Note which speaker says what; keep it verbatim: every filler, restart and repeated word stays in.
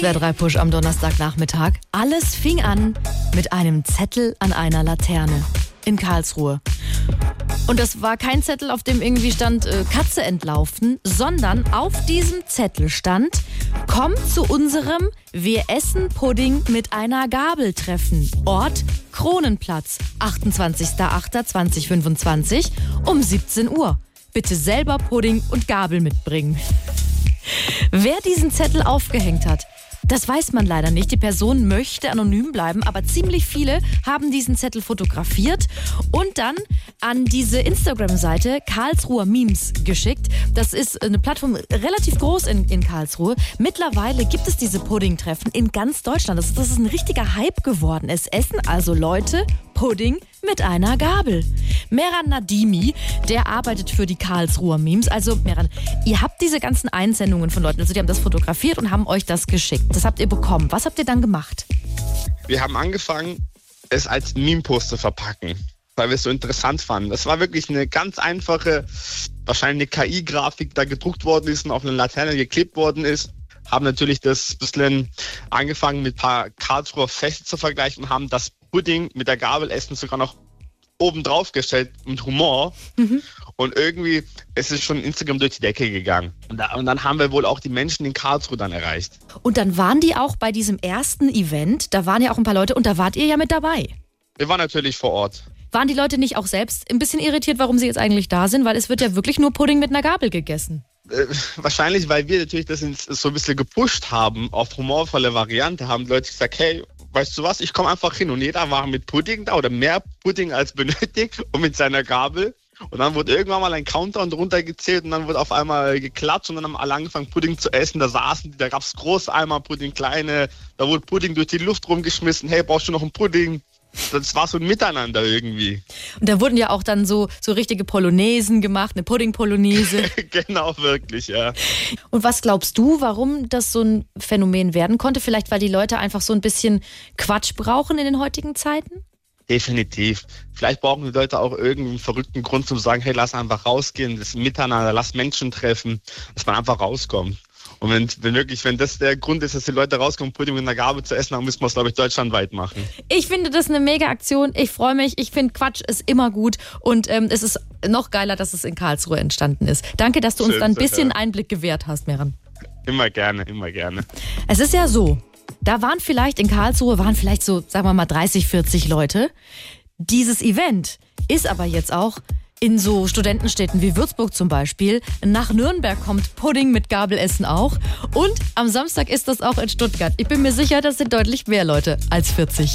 Speaker 1: S W R drei Push am Donnerstagnachmittag. Alles fing an mit einem Zettel an einer Laterne in Karlsruhe. Und das war kein Zettel, auf dem irgendwie stand äh, Katze entlaufen, sondern auf diesem Zettel stand: Komm zu unserem Wir essen Pudding mit einer Gabel Treffen. Ort Kronenplatz, achtundzwanzigster achter zweitausendfünfundzwanzig um siebzehn Uhr. Bitte selber Pudding und Gabel mitbringen. Wer diesen Zettel aufgehängt hat, das weiß man leider nicht. Die Person möchte anonym bleiben, aber ziemlich viele haben diesen Zettel fotografiert und dann an diese Instagram-Seite Karlsruher Memes geschickt. Das ist eine Plattform relativ groß in, in Karlsruhe. Mittlerweile gibt es diese Pudding-Treffen in ganz Deutschland. Das ist, das ist ein richtiger Hype geworden. Es essen also Leute Pudding mit einer Gabel. Meran Nadimi, der arbeitet für die Karlsruher Memes. Also Meran, ihr habt diese ganzen Einsendungen von Leuten, also die haben das fotografiert und haben euch das geschickt. Das habt ihr bekommen. Was habt ihr dann gemacht?
Speaker 2: Wir haben angefangen, es als Meme-Post zu verpacken, weil wir es so interessant fanden. Das war wirklich eine ganz einfache, wahrscheinlich eine K I-Grafik, da gedruckt worden ist und auf eine Laterne geklebt worden ist. Haben natürlich das bisschen angefangen mit ein paar Karlsruher Feste zu vergleichen und haben das Pudding mit der Gabel essen sogar noch oben drauf gestellt mit Humor. Mhm. Und irgendwie ist es schon Instagram durch die Decke gegangen. Und, da, und dann haben wir wohl auch die Menschen in Karlsruhe dann erreicht.
Speaker 1: Und dann waren die auch bei diesem ersten Event, da waren ja auch ein paar Leute und da wart ihr ja mit dabei.
Speaker 2: Wir waren natürlich vor Ort.
Speaker 1: Waren die Leute nicht auch selbst ein bisschen irritiert, warum sie jetzt eigentlich da sind? Weil es wird ja wirklich nur Pudding mit einer Gabel gegessen.
Speaker 2: Äh, wahrscheinlich, weil wir natürlich das so ein bisschen gepusht haben, auf humorvolle Variante, haben Leute gesagt, hey, weißt du was, ich komme einfach hin. Und jeder war mit Pudding da oder mehr Pudding als benötigt und mit seiner Gabel. Und dann wurde irgendwann mal ein Countdown drunter gezählt und dann wurde auf einmal geklatscht und dann haben alle angefangen, Pudding zu essen. Da saßen die, da gab es große Eimer Pudding, kleine, da wurde Pudding durch die Luft rumgeschmissen. Hey, brauchst du noch einen Pudding? Das war so ein Miteinander irgendwie.
Speaker 1: Und da wurden ja auch dann so, so richtige Polonaisen gemacht, eine Pudding-Polonaise.
Speaker 2: Genau, wirklich, ja.
Speaker 1: Und was glaubst du, warum das so ein Phänomen werden konnte? Vielleicht, weil die Leute einfach so ein bisschen Quatsch brauchen in den heutigen Zeiten?
Speaker 2: Definitiv. Vielleicht brauchen die Leute auch irgendeinen verrückten Grund, zum zu sagen, hey, lass einfach rausgehen, das Miteinander, lass Menschen treffen, dass man einfach rauskommt. Und wenn, wenn wirklich, wenn das der Grund ist, dass die Leute rauskommen, Pudding mit einer Gabel zu essen, dann müssen wir es, glaube ich, deutschlandweit machen. Ich
Speaker 1: finde das eine mega Aktion. Ich freue mich. Ich finde, Quatsch ist immer gut. Und ähm, es ist noch geiler, dass es in Karlsruhe entstanden ist. Danke, dass du uns Schön, da ein bisschen ja. Einblick gewährt hast, Meran.
Speaker 2: Immer gerne, immer gerne.
Speaker 1: Es ist ja so, da waren vielleicht in Karlsruhe, waren vielleicht so, sagen wir mal, dreißig, vierzig Leute. Dieses Event ist aber jetzt auch in so Studentenstädten wie Würzburg zum Beispiel. Nach Nürnberg kommt Pudding mit Gabelessen auch. Und am Samstag ist das auch in Stuttgart. Ich bin mir sicher, das sind deutlich mehr Leute als vierzig.